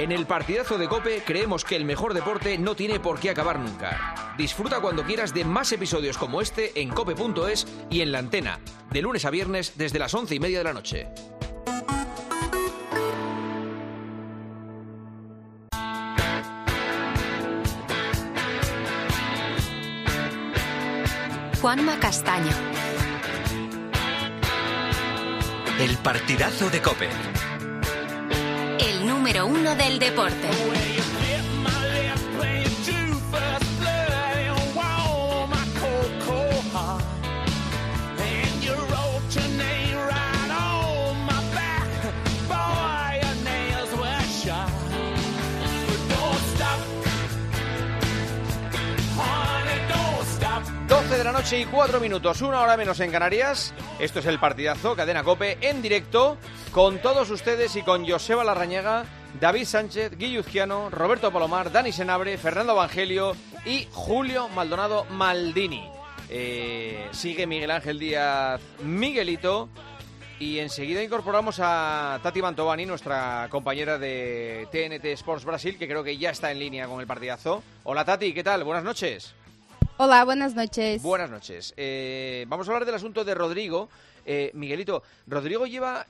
En el partidazo de COPE creemos que el mejor deporte no tiene por qué acabar nunca. Disfruta cuando quieras de más episodios como este en cope.es y en La Antena, de lunes a viernes desde las 11:30 de la noche. Juanma Castaño. El partidazo de COPE. El número 1 del deporte. De la noche y 4 minutos, 1 hora menos en Canarias. Esto es el partidazo, Cadena COPE, en directo, con todos ustedes y con Joseba Larrañaga, David Sánchez, Guilluzquiano, Roberto Palomar, Dani Senabre, Fernando Evangelio y Julio Maldonado Maldini. Sigue Miguel Ángel Díaz Miguelito y enseguida incorporamos a Tati Mantovani, nuestra compañera de TNT Sports Brasil, que creo que ya está en línea con el partidazo. Hola Tati, ¿qué tal? Buenas noches. Hola, buenas noches. Buenas noches. Vamos a hablar del asunto de Rodrigo. Miguelito, Rodrigo lleva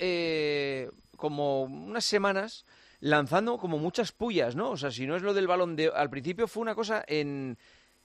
como unas semanas lanzando como muchas pullas, ¿no? O sea, si no es lo del balón de... Al principio fue una cosa en...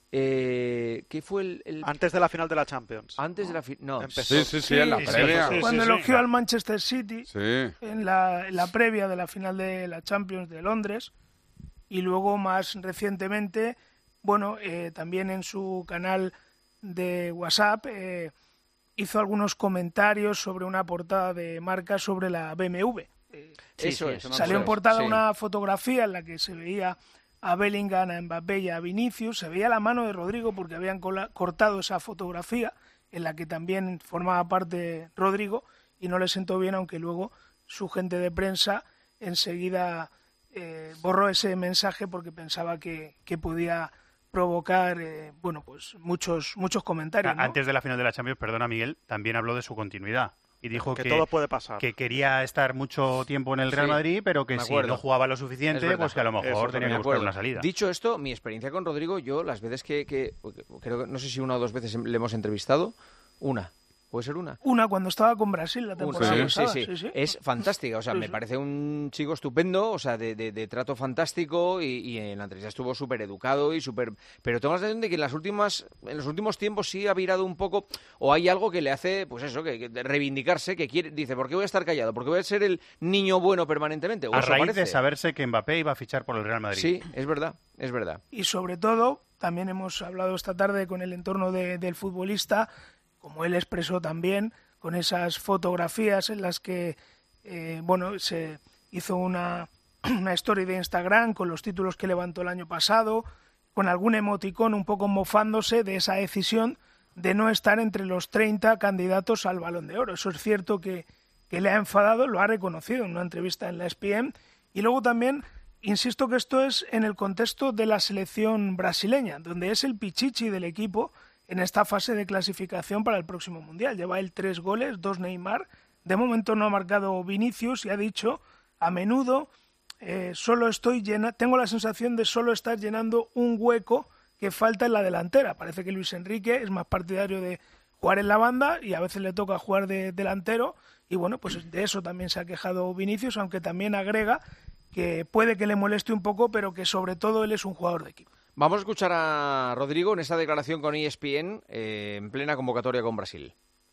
¿qué fue el...? Antes de la final de la Champions. Antes de la final... No. Empezó. Sí, en la previa. Cuando elogió al Manchester City Sí. en la previa de la final de la Champions de Londres y luego más recientemente... Bueno, también en su canal de WhatsApp hizo algunos comentarios sobre una portada de marca sobre la BMW. Eso es. Salió en portada una fotografía en la que se veía a Bellingham, a Mbappé y a Vinicius. Se veía la mano de Rodrigo porque habían cortado esa fotografía en la que también formaba parte Rodrigo y no le sentó bien, aunque luego su gente de prensa enseguida borró ese mensaje porque pensaba que podía provocar pues muchos comentarios, ¿no? Antes de la final de la Champions, perdona Miguel, también habló de su continuidad y dijo que todo puede pasar, que quería estar mucho tiempo en el Real Madrid, pero que si no jugaba lo suficiente, pues que a lo mejor tenía que buscar una salida. Dicho esto, mi experiencia con Rodrigo, yo las veces que creo que no sé si 1 o 2 veces le hemos entrevistado, ¿puede ser una? Una cuando estaba con Brasil la temporada pasada. Sí. Es fantástica, o sea, me parece un chico estupendo, o sea, de trato fantástico y en la entrevista estuvo súper educado y súper... Pero tengo la sensación de que en los últimos tiempos sí ha virado un poco, o hay algo que le hace, pues eso, que reivindicarse, que quiere, dice, ¿por qué voy a estar callado? ¿Por qué voy a ser el niño bueno permanentemente? A raíz de saberse que Mbappé iba a fichar por el Real Madrid. Sí, es verdad. Y sobre todo, también hemos hablado esta tarde con el entorno del futbolista, como él expresó también, con esas fotografías en las que se hizo una story de Instagram con los títulos que levantó el año pasado, con algún emoticón un poco mofándose de esa decisión de no estar entre los 30 candidatos al Balón de Oro. Eso es cierto que le ha enfadado, lo ha reconocido en una entrevista en la ESPN. Y luego también, insisto que esto es en el contexto de la selección brasileña, donde es el pichichi del equipo en esta fase de clasificación para el próximo Mundial. Lleva él 3 goles, 2 Neymar. De momento no ha marcado Vinicius y ha dicho, a menudo, tengo la sensación de solo estar llenando un hueco que falta en la delantera. Parece que Luis Enrique es más partidario de jugar en la banda y a veces le toca jugar de delantero. Y bueno, pues de eso también se ha quejado Vinicius, aunque también agrega que puede que le moleste un poco, pero que sobre todo él es un jugador de equipo. Vamos a escuchar a Rodrigo en esta declaración con ESPN en plena convocatoria con Brasil.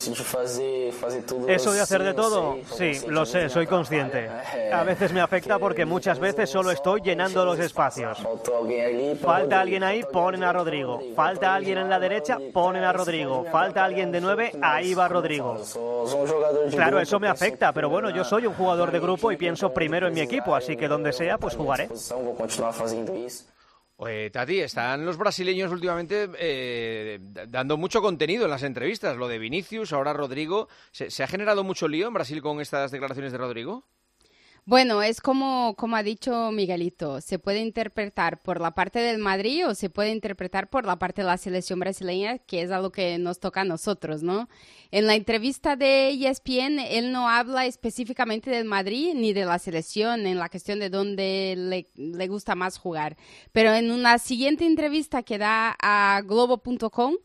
Eso de hacer de todo, sí, lo sé, soy consciente. A veces me afecta porque muchas veces solo estoy llenando los espacios. Falta alguien ahí, ponen a Rodrigo. Falta alguien en la derecha, ponen a Rodrigo. Falta alguien de 9, ahí va Rodrigo. Claro, eso me afecta, pero bueno, yo soy un jugador de grupo y pienso primero en mi equipo, así que donde sea, pues jugaré. Tati, están los brasileños últimamente dando mucho contenido en las entrevistas. Lo de Vinicius, ahora Rodrigo. ¿Se ha generado mucho lío en Brasil con estas declaraciones de Rodrigo? Bueno, es como ha dicho Miguelito, se puede interpretar por la parte del Madrid o se puede interpretar por la parte de la selección brasileña, que es a lo que nos toca a nosotros, ¿no? En la entrevista de ESPN, él no habla específicamente del Madrid ni de la selección en la cuestión de dónde le gusta más jugar. Pero en una siguiente entrevista que da a Globo.com,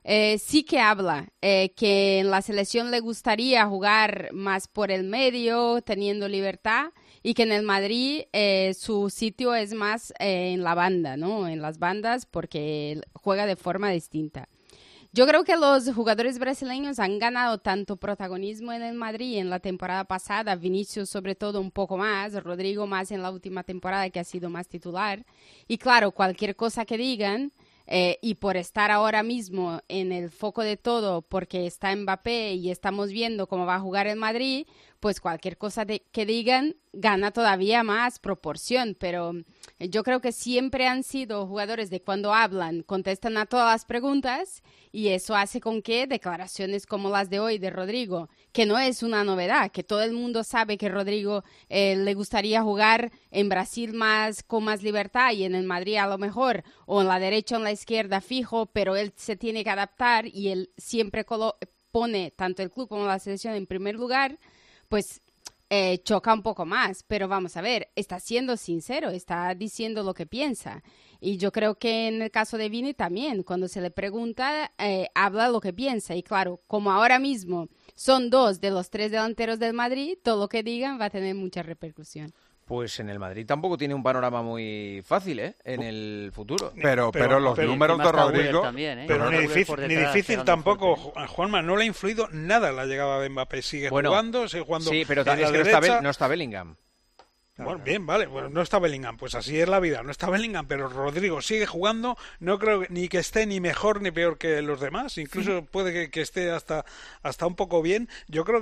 sí que habla que en la selección le gustaría jugar más por el medio, teniendo libertad, y que en el Madrid su sitio es más en la banda, ¿no? En las bandas, porque juega de forma distinta. Yo creo que los jugadores brasileños han ganado tanto protagonismo en el Madrid en la temporada pasada, Vinicius sobre todo un poco más, Rodrigo más en la última temporada que ha sido más titular. Y claro, cualquier cosa que digan, y por estar ahora mismo en el foco de todo, porque está Mbappé y estamos viendo cómo va a jugar el Madrid, pues cualquier cosa que digan gana todavía más proporción. Pero yo creo que siempre han sido jugadores de cuando hablan, contestan a todas las preguntas, y eso hace con que declaraciones como las de hoy de Rodrigo, que no es una novedad, que todo el mundo sabe que Rodrigo le gustaría jugar en Brasil con más libertad y en el Madrid a lo mejor, o en la derecha o en la izquierda fijo, pero él se tiene que adaptar y él siempre pone tanto el club como la selección en primer lugar, pues choca un poco más. Pero vamos a ver, está siendo sincero, está diciendo lo que piensa. Y yo creo que en el caso de Vini también, cuando se le pregunta, habla lo que piensa. Y claro, como ahora mismo son 2 de los 3 delanteros del Madrid, todo lo que digan va a tener mucha repercusión. Pues en el Madrid tampoco tiene un panorama muy fácil, en el futuro. Pero los números de Rodrigo... También, pero ni difícil tampoco, Juanma, no le ha influido nada la llegada de Mbappé. Sigue jugando. Sí, pero es que no está Bellingham. Bueno, bien, vale, bueno, no está Bellingham, pues así es la vida, no está Bellingham, pero Rodrigo sigue jugando, no creo ni que esté ni mejor ni peor que los demás, incluso puede que esté hasta un poco bien. Yo creo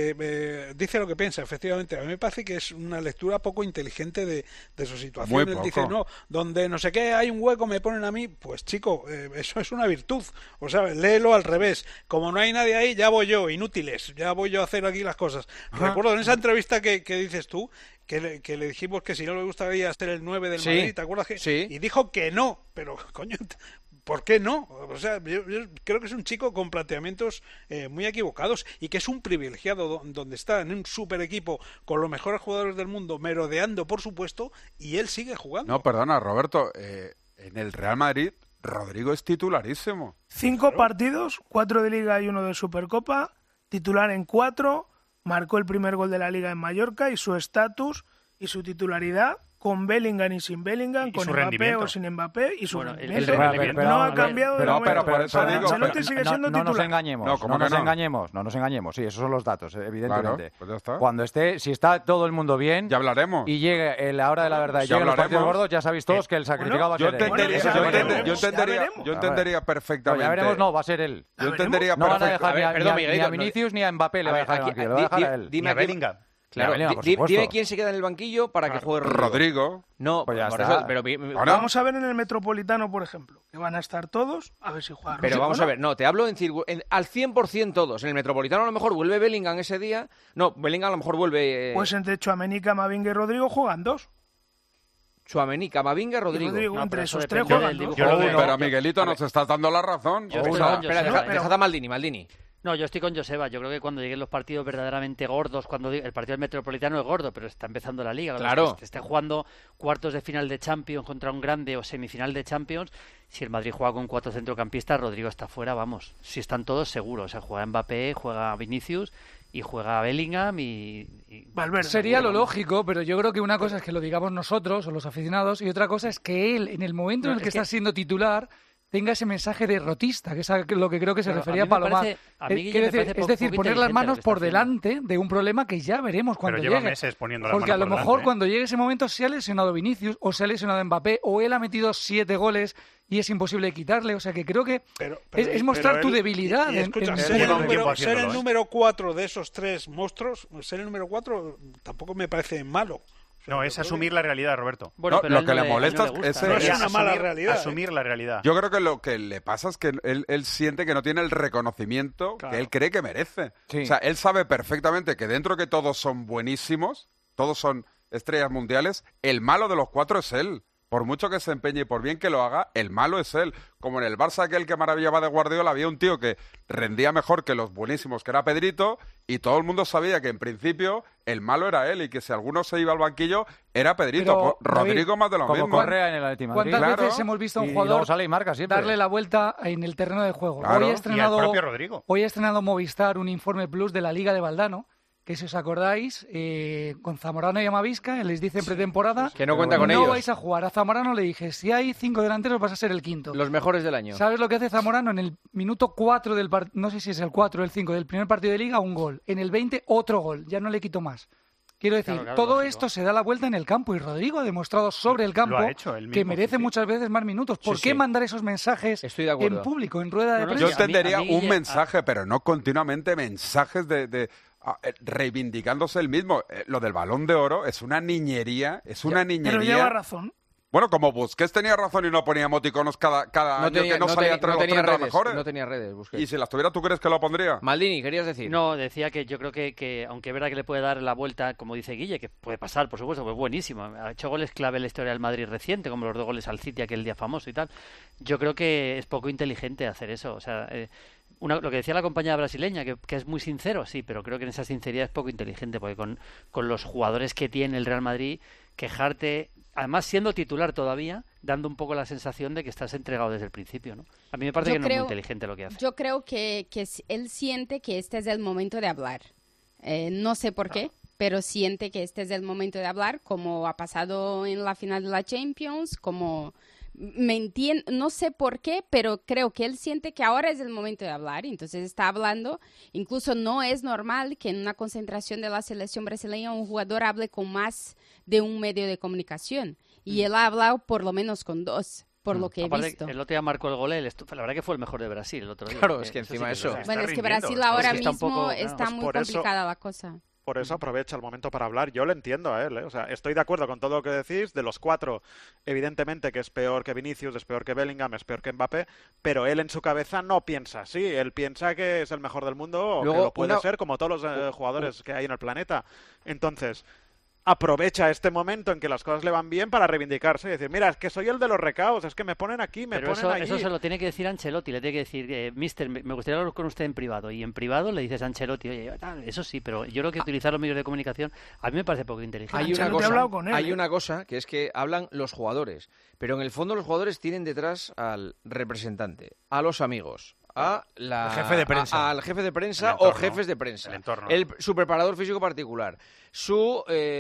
que dice lo que piensa, efectivamente. A mí me parece que es una lectura poco inteligente de su situación. Él dice, no, donde no sé qué hay un hueco me ponen a mí, pues chico, eso es una virtud, o sea, léelo al revés, como no hay nadie ahí, ya voy yo, inútiles, ya voy yo a hacer aquí las cosas. Recuerdo en esa entrevista que dices tú, que le dijimos que si no le gustaría ser el 9 del Madrid, ¿te acuerdas? Y dijo que no, pero coño, ¿por qué no? O sea, yo creo que es un chico con planteamientos muy equivocados y que es un privilegiado donde está, en un super equipo con los mejores jugadores del mundo, merodeando por supuesto, y él sigue jugando. No, perdona, Roberto, en el Real Madrid Rodrigo es titularísimo. 5 partidos, 4 de Liga y 1 de Supercopa, titular en 4, marcó el primer gol de la Liga en Mallorca, y su estatus y su titularidad, con Bellingham y sin Bellingham, con Mbappé o sin Mbappé, y su rendimiento no ha cambiado de momento. Pero por eso digo, Ancelotti sigue siendo titular. No nos engañemos, sí, esos son los datos, evidentemente. Claro, pues ya está. Cuando si está todo el mundo bien, ya hablaremos. Y llegue la hora de la verdad y lleguen los partidos gordos, ya sabéis todos que el sacrificado va a ser él. Yo entendería perfectamente. Ya veremos, va a ser él. Yo entendería no van a dejar ni a Vinicius ni a Mbappé, le va a dejar aquí, le va a dejar a él. Dime a Bellingham. Claro, dime quién se queda en el banquillo para que juegue Rodrigo. No, pues ya por está. eso, pero vamos a ver en el Metropolitano, por ejemplo, que van a estar todos, a ver si juegan. Pero vamos a ver, no, te hablo al 100% todos. En el Metropolitano a lo mejor vuelve Bellingham ese día. No, Bellingham a lo mejor vuelve... Pues entre Tchouaméni, Camavinga y Rodrigo juegan 2. Tchouaméni, Camavinga, Rodrigo. Entre esos 3 juegan 2. Pero Miguelito, nos estás dando la razón. Dejad a Maldini. No, yo estoy con Joseba. Yo creo que cuando lleguen los partidos verdaderamente gordos, cuando el partido del Metropolitano es gordo, pero está empezando la Liga. Claro. Que esté jugando cuartos de final de Champions contra un grande o semifinal de Champions, si el Madrid juega con 4 centrocampistas, Rodrigo está fuera, vamos. Si están todos seguros. O sea, juega Mbappé, juega Vinicius y juega Bellingham y Valverde. Sería lo lógico, pero yo creo que una cosa es que lo digamos nosotros o los aficionados y otra cosa es que él, en el momento en el que está siendo titular, tenga ese mensaje derrotista, que es a lo que creo que se refería Palomar. Es decir, poner las manos por delante de un problema que ya veremos cuando llegue. Meses poniendo las porque manos a lo mejor cuando llegue ese momento se ha lesionado Vinicius o se ha lesionado Mbappé o él ha metido 7 goles y es imposible quitarle. O sea que creo que es mostrar tu debilidad. Ser el número 4 de esos 3 monstruos, ser el número 4 tampoco me parece malo. No, es asumir la realidad, Roberto. Bueno, lo que le molesta es una mala realidad. Asumir la realidad. Yo creo que lo que le pasa es que él siente que no tiene el reconocimiento que él cree que merece. Sí. O sea, él sabe perfectamente que dentro que todos son buenísimos, todos son estrellas mundiales, el malo de los 4 es él. Por mucho que se empeñe y por bien que lo haga, el malo es él. Como en el Barça aquel que maravillaba de Guardiola, había un tío que rendía mejor que los buenísimos, que era Pedrito, y todo el mundo sabía que en principio el malo era él y que si alguno se iba al banquillo era Pedrito. Pero, Rodrigo David, más de lo mismo. Como Correa en el Atleti Madrid. ¿Cuántas veces hemos visto a un jugador sale y marca darle la vuelta en el terreno de juego? Claro. Y el propio Rodrigo. Hoy ha estrenado Movistar un informe plus de la Liga de Valdano, que si os acordáis, con Zamorano y Amavisca, les dice en pretemporada que no cuenta con ellos. No vais a jugar. A Zamorano le dije, si hay 5 delanteros vas a ser el quinto. Los mejores del año. ¿Sabes lo que hace Zamorano? En el minuto 4 del partido, no sé si es el 4 o el 5 del primer partido de Liga, un gol. En el 20, otro gol. Ya no le quito más. Quiero decir, todo esto se da la vuelta en el campo y Rodrigo ha demostrado sobre el campo que merece muchas veces más minutos. ¿Por qué mandar esos mensajes en público, en rueda de prensa? Yo entendería un mensaje, pero no continuamente mensajes de reivindicándose el mismo. Lo del Balón de Oro es una niñería, Pero lleva razón. Bueno, como Busquets tenía razón y no ponía emoticonos cada año que no salía entre los 30 mejores. No tenía redes, Busquets. Y si las tuviera, ¿tú crees que lo pondría? Maldini, ¿querías decir? No, decía que yo creo que aunque es verdad que le puede dar la vuelta, como dice Guille, que puede pasar, por supuesto, pues buenísimo. Ha hecho goles clave en la historia del Madrid reciente, como los 2 goles al City aquel día famoso y tal. Yo creo que es poco inteligente hacer eso. O sea, lo que decía la compañera brasileña, que es muy sincero, sí, pero creo que en esa sinceridad es poco inteligente, porque con los jugadores que tiene el Real Madrid, quejarte, además siendo titular todavía, dando un poco la sensación de que estás entregado desde el principio, ¿no? A mí me parece que no es muy inteligente lo que hace. Yo creo que él siente que este es el momento de hablar. No sé por qué, pero siente que este es el momento de hablar, como ha pasado en la final de la Champions, como... no sé por qué, pero creo que él siente que ahora es el momento de hablar, entonces está hablando. Incluso no es normal que en una concentración de la selección brasileña un jugador hable con más de un medio de comunicación, y él ha hablado por lo menos con 2. Por lo que he visto. El otro día marcó el gol, la verdad que fue el mejor de Brasil el otro día. Claro, es que encima eso. Bueno, es que Brasil ahora mismo está muy complicada la cosa. Por eso aprovecha el momento para hablar. Yo lo entiendo a él, ¿eh? O sea, estoy de acuerdo con todo lo que decís. De los 4, evidentemente que es peor que Vinicius, es peor que Bellingham, es peor que Mbappé, pero él en su cabeza no piensa así. Él piensa que es el mejor del mundo, o que lo puede ser, como todos los jugadores que hay en el planeta. Entonces, aprovecha este momento en que las cosas le van bien para reivindicarse y decir, mira, es que soy el de los recaos, es que me ponen aquí, me ponen allí. Eso se lo tiene que decir Ancelotti, le tiene que decir, mister, me gustaría hablar con usted en privado, y en privado le dices a Ancelotti, oye, eso sí, pero yo creo que utilizar los medios de comunicación a mí me parece poco inteligente. Hay una cosa que es que hablan los jugadores, pero en el fondo los jugadores tienen detrás al representante, a los amigos, al jefe de prensa o jefes de prensa, su preparador físico particular, su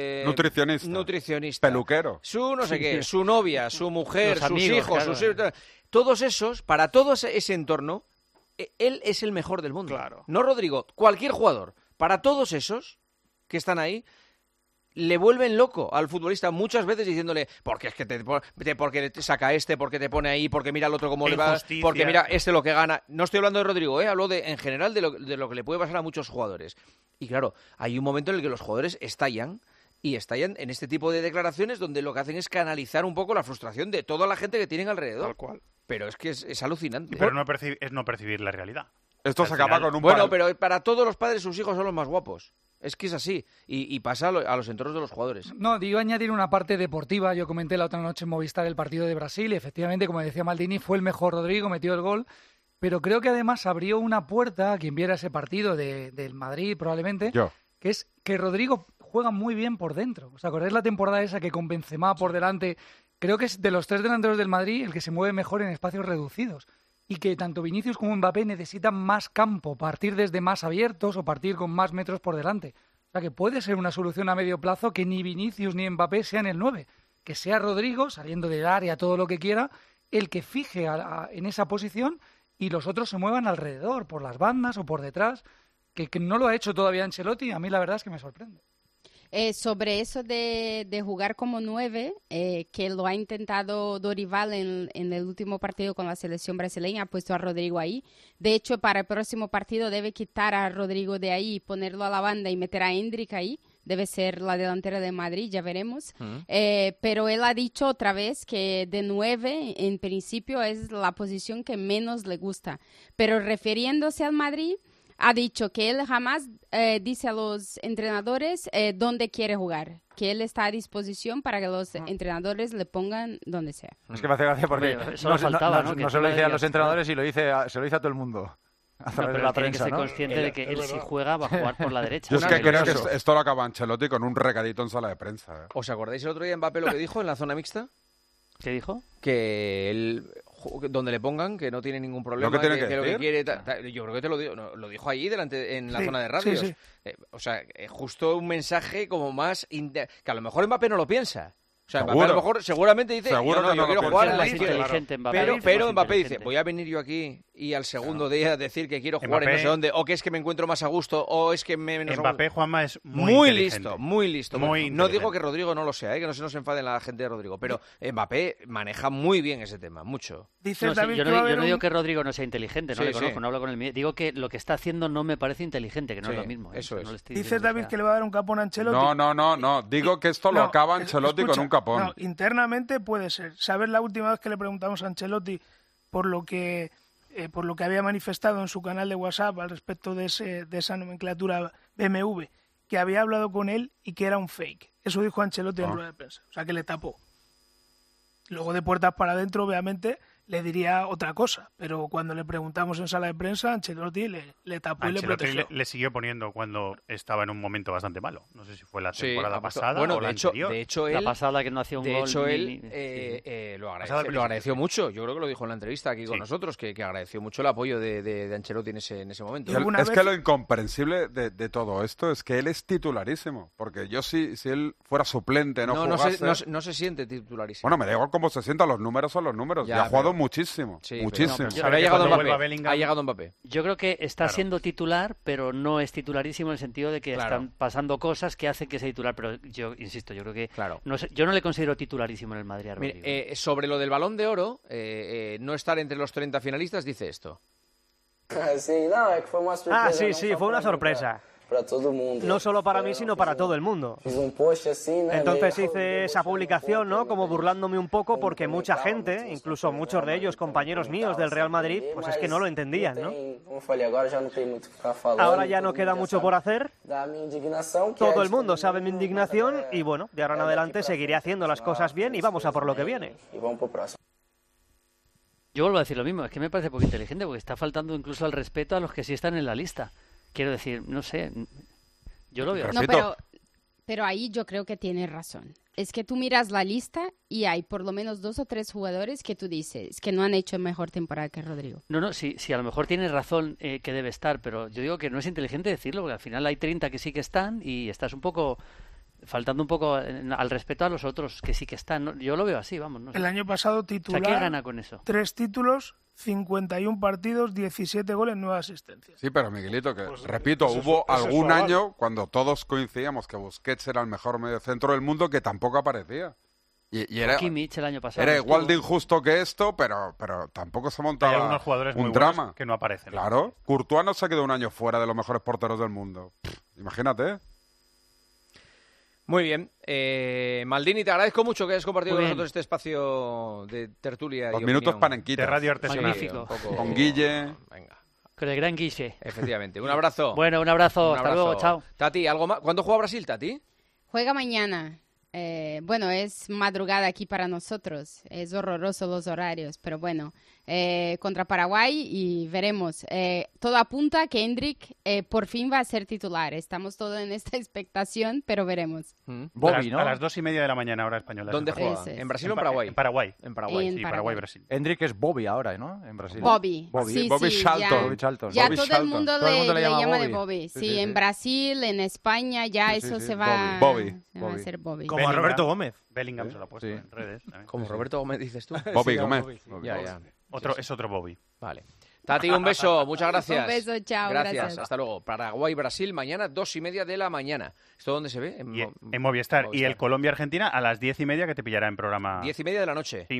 nutricionista, peluquero, su no sé qué, su novia, su mujer, sus hijos, todos esos, para todo ese entorno, él es el mejor del mundo. Claro. No Rodrigo, cualquier jugador, para todos esos que están ahí, le vuelven loco al futbolista muchas veces diciéndole, porque es que porque te saca porque te pone ahí, porque mira al otro cómo le va, porque mira lo que gana. No estoy hablando de Rodrigo, hablo en general de lo que le puede pasar a muchos jugadores. Y claro, hay un momento en el que los jugadores estallan en este tipo de declaraciones donde lo que hacen es canalizar un poco la frustración de toda la gente que tienen alrededor. Tal cual. Pero es que es alucinante. Pero es no percibir la realidad. Esto se acaba con un Bueno, pero para todos los padres sus hijos son los más guapos. Es que es así, y pasa a los entornos de los jugadores. No, digo añadir una parte deportiva. Yo comenté la otra noche en Movistar el partido de Brasil y efectivamente, como decía Maldini, fue el mejor Rodrigo, metió el gol, pero creo que además abrió una puerta a quien viera ese partido del Madrid probablemente, que es que Rodrigo juega muy bien por dentro. ¿Os acordáis la temporada esa que con Benzema por delante? Creo que es de los 3 delanteros del Madrid el que se mueve mejor en espacios reducidos. Y que tanto Vinicius como Mbappé necesitan más campo, partir desde más abiertos o partir con más metros por delante. O sea que puede ser una solución a medio plazo que ni Vinicius ni Mbappé sean el 9. Que sea Rodrigo, saliendo del área, todo lo que quiera, el que fije en esa posición y los otros se muevan alrededor, por las bandas o por detrás, que no lo ha hecho todavía Ancelotti. A mí la verdad es que me sorprende. Sobre eso de jugar como 9, que lo ha intentado Dorival en el último partido con la selección brasileña, ha puesto a Rodrigo ahí. De hecho, para el próximo partido debe quitar a Rodrigo de ahí, ponerlo a la banda y meter a Endrick ahí. Debe ser la delantera de Madrid, ya veremos. Pero él ha dicho otra vez que de 9, en principio, es la posición que menos le gusta. Pero refiriéndose al Madrid, ha dicho que él jamás dice a los entrenadores dónde quiere jugar, que él está a disposición para que los entrenadores le pongan donde sea. Es que me hace gracia porque no se lo dice a los entrenadores y se lo dice a todo el mundo. A través de la prensa, tiene que ser consciente de que él si juega va a jugar por la derecha. Yo es que creo que esto lo acaba Ancelotti con un recadito en sala de prensa. ¿Os acordáis el otro día Mbappé lo que dijo en la zona mixta? ¿Qué dijo? Que él, donde le pongan, que no tiene ningún problema. ¿Lo que tiene que lo que quiere, yo creo que te lo digo, lo dijo allí delante en la zona de radios. Sí. O sea, justo un mensaje como más que a lo mejor Mbappé no lo piensa. O sea, Seguro. Mbappé a lo mejor seguramente dice, Seguro yo quiero jugar en la inteligente, pero Mbappé dice, voy a venir yo aquí y al segundo día decir que quiero jugar en no sé dónde, o que es que me encuentro más a gusto, o es que Mbappé, Juanma, es muy listo, muy listo. Muy no digo que Rodrigo no lo sea, que no se nos enfade la gente de Rodrigo, pero Mbappé maneja muy bien ese tema, mucho. Yo no digo que Rodrigo no sea inteligente, no le conozco, no hablo con él. Digo que lo que está haciendo no me parece inteligente, que no es lo mismo. Eso es. No dice David que le va a dar un capón a Ancelotti. No. Digo que esto lo acaba Ancelotti con un capón. No, internamente puede ser. ¿Sabes la última vez que le preguntamos a Ancelotti por lo que había manifestado en su canal de WhatsApp al respecto de esa nomenclatura BMW, que había hablado con él y que era un fake? Eso dijo Ancelotti en rueda de prensa. O sea, que le tapó. Luego de puertas para adentro, obviamente, le diría otra cosa, pero cuando le preguntamos en sala de prensa, Ancelotti le tapó y le protegió. Le siguió poniendo cuando estaba en un momento bastante malo. No sé si fue la temporada pasada o la hecho, anterior. De hecho, él, la pasada que no hacía un gol. De hecho, él lo agradeció mucho. Yo creo que lo dijo en la entrevista aquí con nosotros, que agradeció mucho el apoyo de Ancelotti en ese momento. Es que lo incomprensible de todo esto es que él es titularísimo, porque yo si él fuera suplente, no jugase... No se siente titularísimo. Bueno, me da igual cómo se sienta, los números son los números. Ya ha jugado muchísimo. Muchísimo. Pero ha llegado Mbappé. Yo creo que está siendo titular, pero no es titularísimo en el sentido de que están pasando cosas que hacen que sea titular. Pero yo insisto, yo creo que yo no le considero titularísimo en el Madrid. Sobre lo del Balón de Oro, no estar entre los 30 finalistas, dice esto. Sí, fue una sorpresa. No solo para mí, sino para todo el mundo. Entonces hice esa publicación, ¿no? Como burlándome un poco porque mucha gente, incluso muchos de ellos compañeros míos del Real Madrid, pues es que no lo entendían, ¿no? Ahora ya no queda mucho por hacer. Todo el mundo sabe mi indignación y bueno, de ahora en adelante seguiré haciendo las cosas bien y vamos a por lo que viene. Yo vuelvo a decir lo mismo, es que me parece poco inteligente porque está faltando incluso al respeto a los que sí están en la lista. Quiero decir, no sé, yo lo veo. No, pero ahí yo creo que tienes razón. Es que tú miras la lista y hay por lo menos 2 o 3 jugadores que tú dices que no han hecho mejor temporada que Rodrigo. No, sí, a lo mejor tienes razón que debe estar, pero yo digo que no es inteligente decirlo porque al final hay 30 que sí que están y estás un poco... faltando un poco al respeto a los otros que sí que están. ¿No? Yo lo veo así, vamos. No sé. El año pasado titular, ¿qué gana con eso? 3 títulos, 51 partidos, 17 goles, 9 asistencias. Sí, pero Miguelito, que repito, hubo algún año cuando todos coincidíamos que Busquets era el mejor mediocentro del mundo que tampoco aparecía. Y era Kimmich el año pasado. Era igual de injusto que esto, pero tampoco se montaba Hay algunos jugadores un muy drama que no aparecen. Claro, Courtois no se quedó un año fuera de los mejores porteros del mundo. Imagínate. Muy bien. Maldini, te agradezco mucho que hayas compartido con nosotros este espacio de tertulia. Los y minutos opinión. panenquitas. De radio artesanal. Magnífico. Con Guille. Venga. Con el gran Guille. Efectivamente. Un abrazo. Bueno, un abrazo. Hasta luego. Chao. Tati, ¿algo más? ¿Cuándo juega Brasil, Tati? Juega mañana. Bueno, es madrugada aquí para nosotros. Es horroroso los horarios, pero bueno. Contra Paraguay y veremos. Todo apunta a que Endrick por fin va a ser titular. Estamos todos en esta expectación, pero veremos. Bobby, ¿no? A las 2:30 de la mañana, hora española. ¿Dónde juega? ¿En Brasil o en Paraguay? En Paraguay. En Paraguay. En Paraguay-Brasil. Endrick es Bobby ahora, ¿no? En Brasil. Bobby. Bobby Sí, Charlton. Ya Bobby todo Charlton. el mundo le llama de Bobby. Sí, en Brasil, en España, ya eso se va a hacer Bobby. Como a Roberto Gómez. Bellingham se lo ha puesto en redes. Como Roberto Gómez dices tú. Bobby Gómez. Ya. Es otro Bobby. Vale. Tati, un beso, muchas gracias. Un beso, chao. Gracias, hasta luego. Paraguay-Brasil, mañana 2:30 de la mañana. ¿Esto dónde se ve? En Movistar. Y el Colombia-Argentina a las 10:30 que te pillará en programa. 10:30 de la noche. Sí.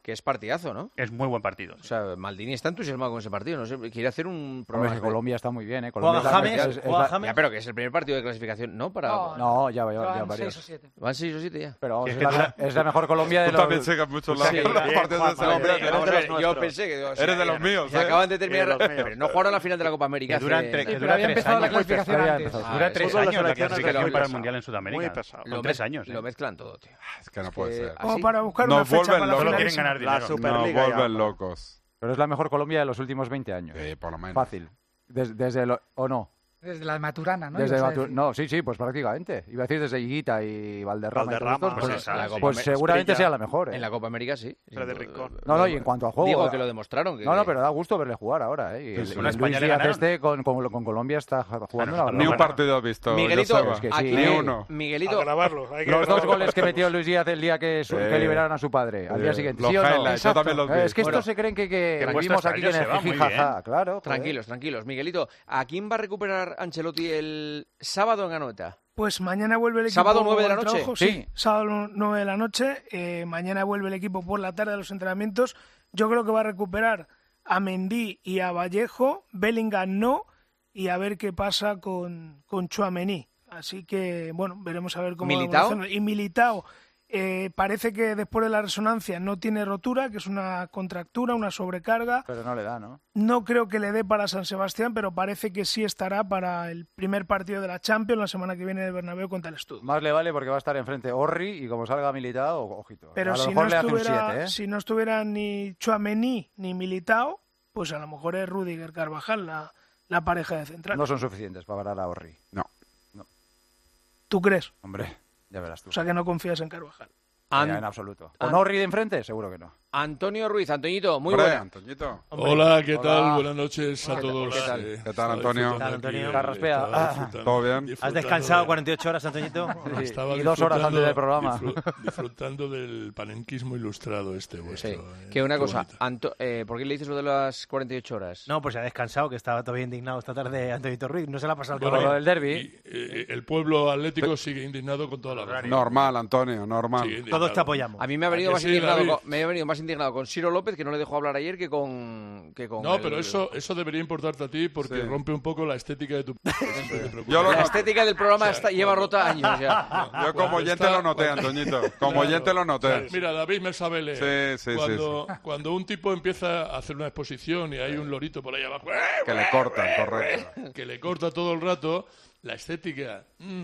Que es partidazo, ¿no? Es muy buen partido. O sea, Maldini está entusiasmado con ese partido. No sé, quiere hacer un programa. Hombre, Colombia está muy bien, ¿eh? Juega James. Ya, pero que es el primer partido de clasificación, ¿no? No, ya van varios. 6 o 7. Van 6 o 7 ya. Pero es la mejor Colombia de los... Tú también sacas muchos partidos de selección. Yo pensé que... Eres de los míos, Se acaban de terminar... Pero no jugaron la final de la Copa América. Que dura 3 empezado la clasificación antes. Dura 3 años la clasificación para el Mundial en Sudamérica. Son 3 años. Lo mezclan todo, tío. Es que no puede ser. Como para buscar una fecha para la final. Quieren ganar dinero. No vuelven locos. Pero es la mejor Colombia de los últimos 20 años. Por lo menos. Fácil. ¿O no? Desde la Maturana, ¿no? No, sí, pues prácticamente. Iba a decir desde Higuita y Valderrama. Pues Copa seguramente sea la mejor. En la Copa América sí. No, y en cuanto a juego... Digo que lo demostraron. No, pero da gusto verle jugar ahora. Y el Luis Díaz con Colombia está jugando la Ni un partido has visto. Miguelito, ni uno. Miguelito, los 2 goles que metió Luis Díaz el día que liberaron a su padre. Al día siguiente. ¿Sí o no? Yo también los vi. Es que estos se creen que vivimos aquí en el jijijaja. Claro. Tranquilos. Miguelito, ¿a quién va a recuperar Ancelotti el sábado en Anoeta? Pues mañana vuelve el equipo. ¿Sábado 9 de la noche? Trabajo, sí, sábado 9 de la noche. Mañana vuelve el equipo por la tarde a los entrenamientos. Yo creo que va a recuperar a Mendy y a Vallejo. Bellingham no. Y a ver qué pasa con Tchouaméni. Así que, bueno, veremos a ver cómo... ¿Militao? Y Militao parece que después de la resonancia no tiene rotura, que es una contractura, una sobrecarga. Pero no le da, ¿no? No creo que le dé para San Sebastián, pero parece que sí estará para el primer partido de la Champions la semana que viene en el Bernabéu contra el Stuttgart. Más le vale porque va a estar enfrente Orri y como salga Militao, ojito. Pero a lo mejor le hace un 7, ¿eh? Si no estuviera ni Tchouaméni ni Militao, pues a lo mejor es Rüdiger Carvajal la pareja de central. No son suficientes para parar a Orri. No. ¿Tú crees? Hombre, ya verás tú. O sea que no confías en Carvajal. En absoluto. ¿Con Orri de enfrente? Seguro que no. Antonio Ruiz, Antoñito, muy buena. Antoñito. Hola, ¿qué tal? Buenas noches a todos. ¿Qué tal, Antonio? Carraspea. ¿Todo bien? ¿Has descansado 48 horas, Antoñito? Y 2 horas antes del programa. Disfrutando del panenquismo ilustrado vuestro. Sí. Que una cosa, ¿por qué le dices lo de las 48 horas? No, pues se ha descansado, que estaba todavía indignado esta tarde Antoñito Ruiz. No se le ha pasado lo del derbi. El pueblo atlético sigue indignado con toda la razón. Normal, Antonio, normal. Todos te apoyamos. A mí me ha venido más indignado con Ciro López, que no le dejó hablar ayer, que con no, pero eso debería importarte a ti porque rompe un poco la estética de tu... La estética del programa lleva rota años ya. Yo como oyente lo noté, Antoñito. Como oyente lo noté. Mira, David me sabe leer. Sí. Cuando un tipo empieza a hacer una exposición y hay un lorito por ahí abajo... Que le cortan, correcto. Que le corta todo el rato, la estética...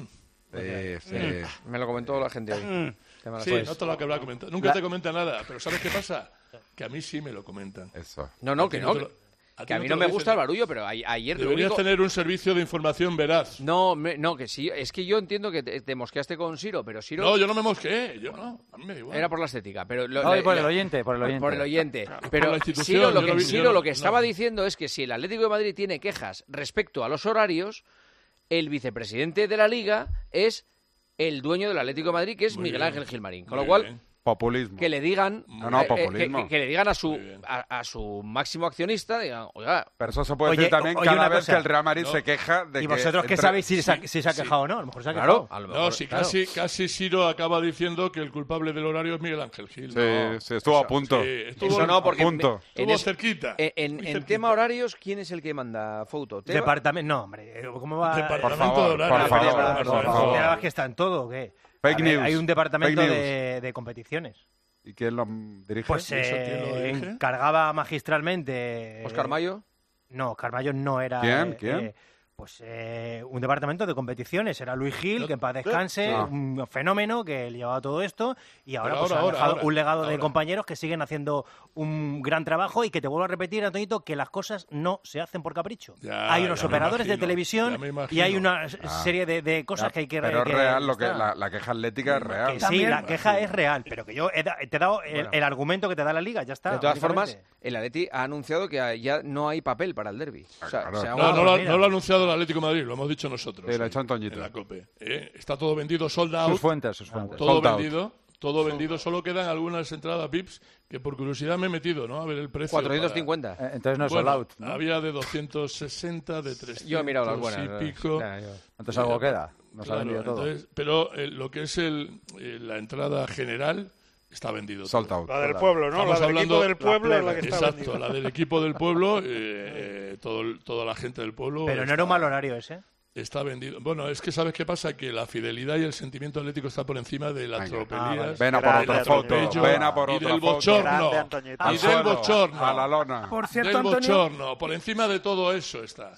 Sí. Me lo comentó la gente hoy. Sí, no te lo que habrá comentado. Nunca te comenta nada, pero ¿sabes qué pasa? Que a mí sí me lo comentan. Eso. Que a mí no me gusta el barullo, pero ayer... Deberías tener un servicio de información veraz. No, que sí. Es que yo entiendo que te mosqueaste con Ciro, pero Ciro... No, yo no me mosqueé. Yo no. A mí me da igual. Era por la estética. Pero por el oyente. Por el oyente. Pero Ciro lo que estaba diciendo es que si el Atlético de Madrid tiene quejas respecto a los horarios, el vicepresidente de la Liga es el dueño del Atlético de Madrid, que es Miguel Ángel Gilmarín. Con lo cual... Populismo. Que le digan, populismo. Que le digan a su máximo accionista, digan, oiga... Pero eso se puede decir también cada vez que el Real Madrid se queja de que... ¿Y vosotros qué sabéis si se ha quejado o no? A lo mejor se ha quejado. Casi Ciro acaba diciendo que el culpable del horario es Miguel Ángel Gil. Sí, estuvo a punto. Eso no, porque estuvo cerquita. En tema horarios, ¿quién es el que manda? ¿Fouto? Departamento... No, hombre, ¿cómo va? Departamento de horarios. Por favor. ¿Que está en todo o qué? Fake news. Hay un departamento de competiciones. ¿Y quién lo dirige? Pues encargaba magistralmente... ¿Oscar Mayo? No, Carballo no era... ¿Quién? Un departamento de competiciones. Era Luis Gil, que en paz descanse, un fenómeno que llevaba todo esto, y ahora ha dejado un legado de compañeros que siguen haciendo un gran trabajo, y que te vuelvo a repetir, Antonito, que las cosas no se hacen por capricho. Hay unos operadores de televisión y hay una serie de cosas que hay que... Pero es real, la queja atlética es real. Sí, la queja es real, pero que yo te he dado el argumento que te da la Liga, ya está. De todas formas, el Atleti ha anunciado que ya no hay papel para el derbi. No lo ha anunciado el Atlético de Madrid, lo hemos dicho nosotros. Sí, lo ha hecho Antoñito. En la COPE. Está todo vendido, sold out. Sus fuentes. Todo vendido, solo quedan algunas entradas VIPs que por curiosidad me he metido, ¿no? A ver el precio. 450. Entonces no es sold out, ¿no? Había de 260, de 300 Yo he mirado las buenas. y pico. Entonces algo queda. Nos ha vendido todo. Pero lo que es la entrada general está vendido. Sold out. La del pueblo, ¿no? Estamos la del equipo del pueblo es la que está Exacto, vendida. la del equipo del pueblo, toda la gente del pueblo. Pero no era un mal horario ese. Está vendido. Bueno, es que ¿sabes qué pasa? Que la fidelidad y el sentimiento atlético está por encima de las tropelías. Ven a por otra foto. Ven a por y otra del foto. bochorno. Y del bochorno. A la lona. Por cierto, del Antonio, bochorno. Por encima de todo eso está.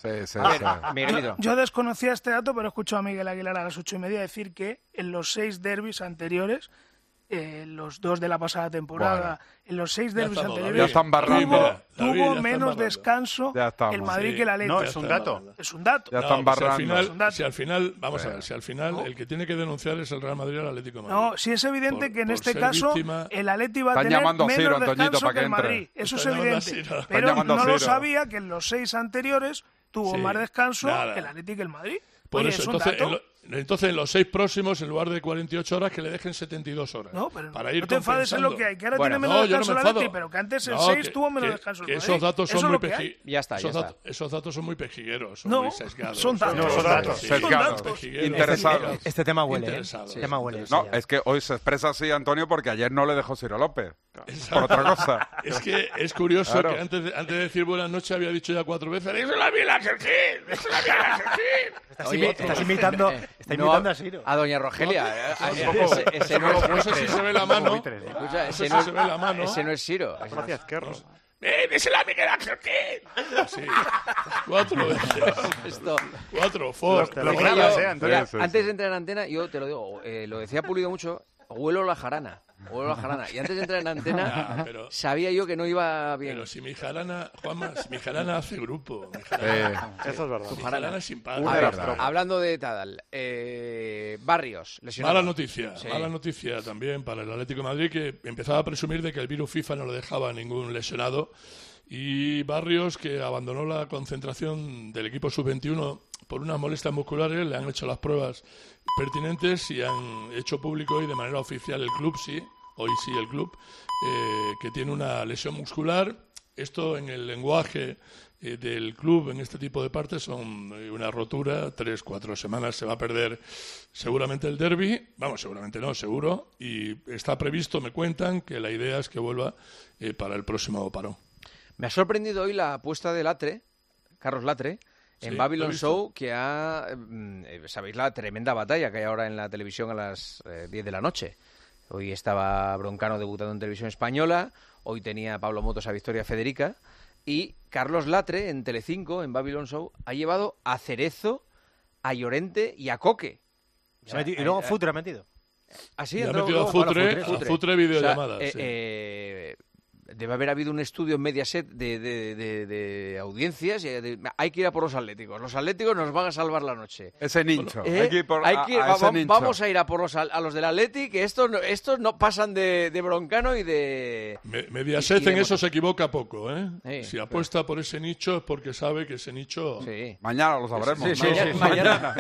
Yo desconocía este dato, pero escucho a Miguel Aguilar a las 8:30 decir que en los 6 derbis anteriores, los 2 de la pasada temporada, en los 6 derbis anteriores, ya están barrando. tuvo menos descanso el Madrid que el Atlético. No, es un dato. Es un dato. Ya están barrando. Si al final, vamos a ver, si al final el que tiene que denunciar es el Real Madrid al Atlético de Madrid. No, sí es evidente que en este caso el Atlético va a Están tener llamando a menos Ciro, Antoñito, descanso para que que el Madrid. entre. Eso es Están llamando a evidente. Ciro. Pero llamando a no lo Ciro. sabía que en los 6 anteriores tuvo más descanso el Atlético que el Madrid. Por Oye, eso, es un entonces, dato. entonces en los 6 próximos, en lugar de 48 horas, que le dejen 72 horas. No, pero para ir no te enfades en lo que hay, que ahora tiene menos descanso el Atlético, pero que antes el 6 tuvo menos descanso el Madrid. Esos datos son muy Esos datos son muy pejigueros, son no, muy sesgados. son datos. Sesgados. Interesados. Este tema huele, No, es que hoy se expresa así, Antonio, porque ayer no le dejó Ciro López. Por otra cosa. Es que es curioso que antes de decir buenas noches había dicho ya 4 veces ¡Eso la viene a Sergín! ¡Eso la viene a Sergín! Estás imitando a Ciro. A doña Rogelia. Ese no sé si se ve la mano. Ese no es Ciro. ¡Ese la viene a Sergín! Sí. 4 veces. 4, Antes de entrar en antena, yo te lo digo, lo decía Pulido mucho, huelo la jarana. Y antes de entrar en antena, sabía yo que no iba bien. Pero si mi jarana, Juanma, si mi jarana hace grupo. Eso es verdad. Mi jarana es simpática. A ver, hablando de Tadal, Barrios, lesionado. Mala noticia también para el Atlético de Madrid, que empezaba a presumir de que el virus FIFA no le dejaba a ningún lesionado. Y Barrios, que abandonó la concentración del equipo sub-21 por unas molestias musculares, le han hecho las pruebas pertinentes y han hecho público hoy de manera oficial el club, el club, que tiene una lesión muscular. Esto en el lenguaje del club en este tipo de partes son una rotura, 3-4 semanas, se va a perder seguramente el derbi, seguramente no, seguro, y está previsto, me cuentan, que la idea es que vuelva para el próximo parón. Me ha sorprendido hoy la apuesta de Latre, Carlos Latre, en Babylon Show, que sabéis la tremenda batalla que hay ahora en la televisión a las 10 de la noche. Hoy estaba Broncano debutando en televisión española, hoy tenía Pablo Motos a Victoria Federica, y Carlos Latre en Telecinco, en Babylon Show, ha llevado a Cerezo, a Llorente y a Coque. Y luego Futre ha metido. Así ha metido a Futre videollamadas. Debe haber habido un estudio en Mediaset de audiencias y hay que ir a por los atléticos. Los atléticos nos van a salvar la noche. Ese nicho. Vamos a ir a por a los del Atleti, que estos no pasan de Broncano y de... Mediaset en eso se equivoca poco, ¿eh? Sí, si apuesta por ese nicho es porque sabe que ese nicho... Sí. Mañana lo sabremos. Mañana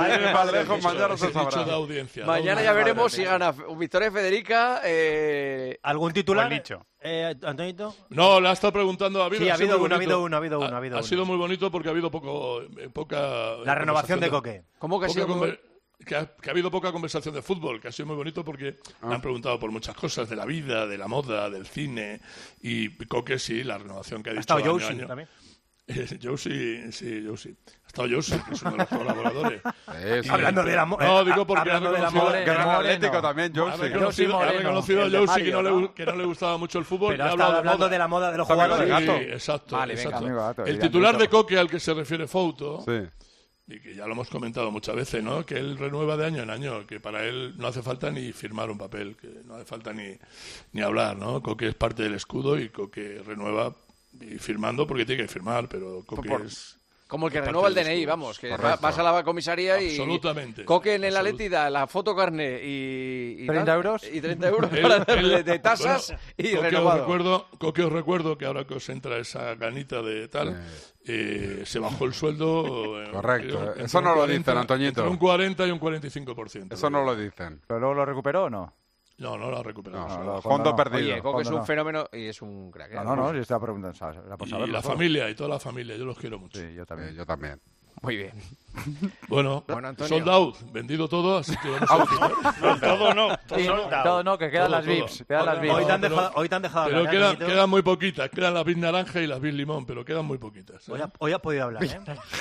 se sabrá. Nicho de audiencia. Mañana ya veremos si gana Victoria Federica. ¿Algún titular? ¿Antonito? No, le ha estado preguntando. Ha habido uno. Ha sido muy bonito porque ha habido poca... La renovación de Coque. ¿Cómo que ha sido? Que ha habido poca conversación de fútbol, que ha sido muy bonito porque le han preguntado por muchas cosas de la vida, de la moda, del cine. Y Coque, sí, la renovación que ha dicho año a año. También. Josie. Ha estado Josie, que es uno de los colaboradores. Hablando del amor. No, digo porque ha Atlético también, Josie. Ha reconocido a Josie que no le gustaba mucho el fútbol. Pero ha estado hablando de la moda de los jugadores. Sí, exacto. El titular de Coque al que se refiere Fouto, y que ya lo hemos comentado muchas veces, ¿no? Que él renueva de año en año, que para él no hace falta ni firmar un papel, que no hace falta ni hablar, ¿no? Coque es parte del escudo y Coque renueva y firmando porque tiene que firmar, pero Coque es... Como el que renueva el DNI, vamos, que vas a la comisaría y... Absolutamente. Coque en el Atleti da la fotocarné y 30 euros. Y 30 euros de tasas y renovado. Coque, os recuerdo que ahora que os entra esa ganita de tal, se bajó el sueldo... Correcto. Eso no lo dicen, Antoñito. Entre un 40 y un 45%. Eso no lo dicen. ¿Pero luego lo recuperó o no? No lo ha recuperado. No, fondo perdido. Oye, Coque es un fenómeno y es un crack. No, yo estaba preguntando. Y la familia, y toda la familia, yo los quiero mucho. Sí, yo también. Muy bien. Bueno, Antonio. sold out, vendido todo, así que vamos a decir. Todo no, que quedan las VIPs. Hoy te han dejado pero hablar, quedan muy poquitas. Quedan las VIP naranja y las VIP limón, pero quedan muy poquitas. Hoy ha podido hablar,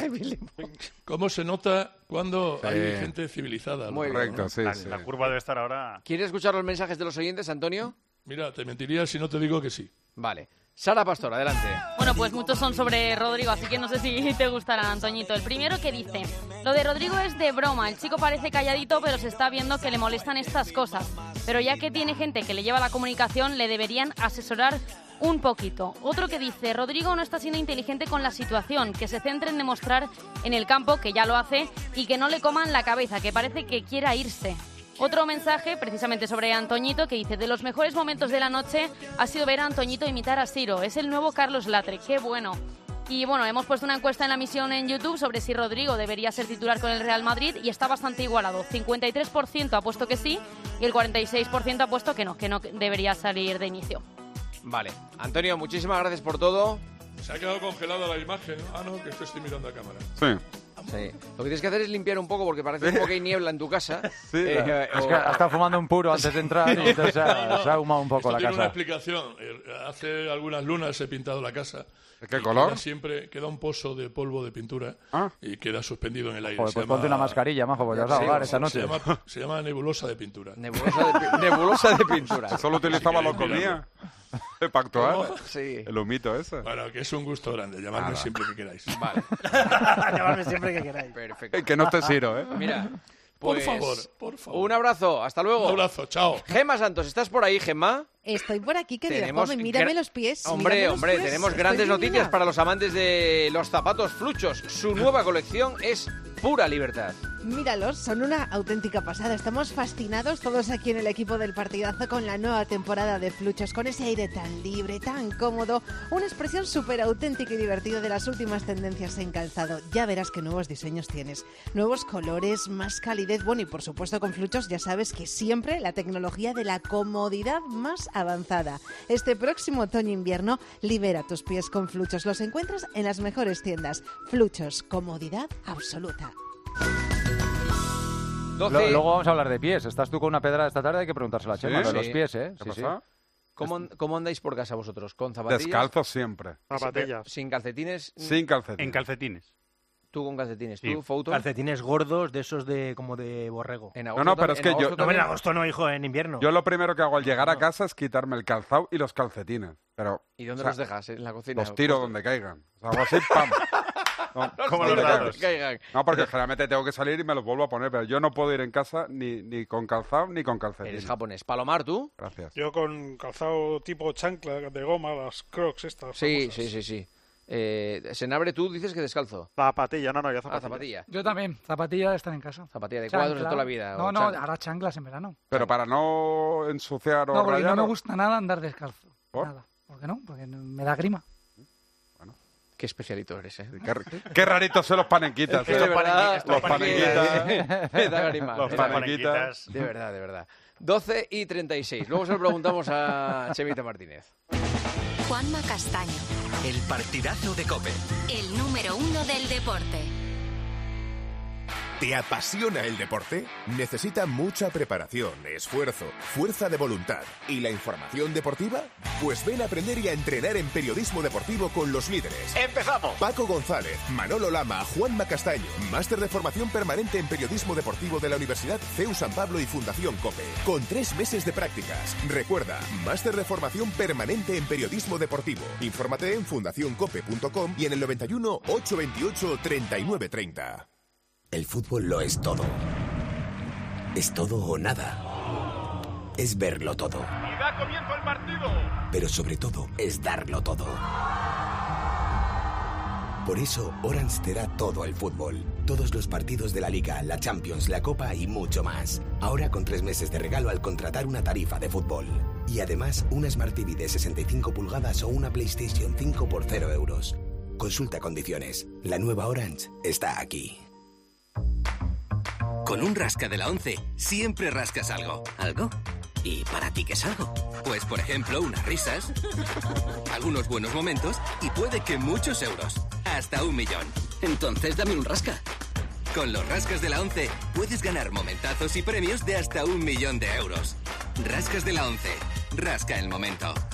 ¿Cómo se nota cuando hay gente civilizada? Muy correcto, bien. sí. La curva debe estar ahora... ¿Quieres escuchar los mensajes de los oyentes, Antonio? Mira, te mentiría si no te digo que sí. Vale. Sara Pastor, adelante. Bueno, pues muchos son sobre Rodrigo, así que no sé si te gustarán, Antoñito. El primero que dice: lo de Rodrigo es de broma, el chico parece calladito, pero se está viendo que le molestan estas cosas. Pero ya que tiene gente que le lleva la comunicación, le deberían asesorar un poquito. Otro que dice: Rodrigo no está siendo inteligente con la situación, que se centre en demostrar en el campo, que ya lo hace, y que no le coman la cabeza, que parece que quiera irse. Otro mensaje, precisamente sobre Antoñito, que dice: de los mejores momentos de la noche ha sido ver a Antoñito imitar a Ciro. Es el nuevo Carlos Latre, qué bueno. Y bueno, hemos puesto una encuesta en la misión en YouTube sobre si Rodrigo debería ser titular con el Real Madrid y está bastante igualado. 53% ha puesto que sí y el 46% ha puesto que no debería salir de inicio. Vale. Antonio, muchísimas gracias por todo. Se ha quedado congelada la imagen. Ah, no, que estoy mirando a cámara. Sí. Sí. Lo que tienes que hacer es limpiar un poco porque parece como que hay niebla en tu casa. Sí, es que ha estado fumando un puro antes de entrar y entonces se ha ahumado un poco Esto la tiene casa. una explicación. Hace algunas lunas he pintado la casa. ¿De qué color? Queda un pozo de polvo de pintura y queda suspendido en el aire. Joder, pues ponte una mascarilla, majo, pues ya vas a ahogar esta noche. Se llama nebulosa de pintura. Nebulosa de pintura. Eso lo utilizaba la comida. Para actuar. Sí. El humito ese. Bueno, que es un gusto grande. Llamadme siempre que queráis. Vale. Llamadme siempre que queráis. Perfecto. Que no te siro, Mira. Por Pues, favor. Un abrazo, hasta luego. Un abrazo, chao. Gemma Santos, ¿estás por ahí, Gemma? Estoy por aquí, querido Tenemos Juanmi, mírame los pies. Hombre, tenemos grandes Estoy noticias divina. para los amantes de los zapatos fluchos. Su nueva colección es pura libertad. Míralos, son una auténtica pasada. Estamos fascinados todos aquí en el equipo del Partidazo con la nueva temporada de Fluchos, con ese aire tan libre, tan cómodo, una expresión súper auténtica y divertida de las últimas tendencias en calzado. Ya verás qué nuevos diseños tienes, nuevos colores, más calidez, bueno, y por supuesto con Fluchos ya sabes que siempre la tecnología de la comodidad más avanzada. Este próximo otoño-invierno libera tus pies con Fluchos. Los encuentras en las mejores tiendas. Fluchos, comodidad absoluta. Luego vamos a hablar de pies. Estás tú con una pedrada esta tarde, hay que preguntárselo a Chema, ¿Sí? de los pies, ¿eh? ¿Qué Sí, pasa? ¿Cómo andáis por casa vosotros? ¿Con zapatillas? Descalzos siempre. Zapatillas. ¿Sin calcetines? Sin calcetines. En calcetines. Tú con calcetines. Sí. ¿Tú, Fouto? Calcetines gordos, de esos como de borrego. En No, pero es que yo... No, en agosto no, hijo, en invierno. Yo lo primero que hago al llegar a casa es quitarme el calzado y los calcetines. Pero, ¿Y dónde los dejas? ¿En la cocina? Los tiro donde caigan. O sea, hago así, ¡pam! No, Como los dados. Caigan. No, porque generalmente tengo que salir y me los vuelvo a poner, pero yo no puedo ir en casa ni con calzado ni con calcetines. Eres japonés. Palomar, ¿tú? Gracias. Yo con calzado tipo chancla de goma, las Crocs estas. Sí, famosas. sí. Senabre, tú dices que descalzo. Zapatilla, no, yo zapatilla. Zapatilla. Yo también. Zapatillas están en casa. Zapatilla de Chancla. cuadros de toda la vida. No, ahora chanclas en verano. Pero para no ensuciar o No, porque rayar... no me gusta nada andar descalzo. ¿Por? Nada. ¿Por qué no? Porque me da grima. Qué especialito eres, ¿eh? Qué raritos son los panenquitas. Es que de verdad, los panenquitas. me da grima. Los panenquitas. De verdad. 12:36. Luego se lo preguntamos a Chemita Martínez. Juanma Castaño, El partidazo de COPE. el número 1 del deporte. ¿Te apasiona el deporte? Necesita mucha preparación, esfuerzo, fuerza de voluntad. ¿Y la información deportiva? Pues ven a aprender y a entrenar en periodismo deportivo con los líderes. ¡Empezamos! Paco González, Manolo Lama, Juanma Castaño. Máster de formación permanente en periodismo deportivo de la Universidad CEU San Pablo y Fundación COPE. Con 3 meses de prácticas. Recuerda, máster de formación permanente en periodismo deportivo. Infórmate en fundacioncope.com y en el 91 828 3930. El fútbol lo es todo. Es todo o nada. Es verlo todo. Y da comienzo el partido. Pero sobre todo, es darlo todo. Por eso, Orange te da todo el fútbol. Todos los partidos de la Liga, la Champions, la Copa y mucho más. Ahora con 3 meses de regalo al contratar una tarifa de fútbol. Y además, una Smart TV de 65 pulgadas o una PlayStation 5 por 0 euros. Consulta condiciones. La nueva Orange está aquí. Con un rasca de la 11 siempre rascas algo. ¿Algo? ¿Y para ti qué es algo? Pues, por ejemplo, unas risas, algunos buenos momentos y puede que muchos euros. Hasta 1 millón. Entonces dame un rasca. Con los rascas de la 11 puedes ganar momentazos y premios de hasta 1 millón de euros. Rascas de la 11. Rasca el momento.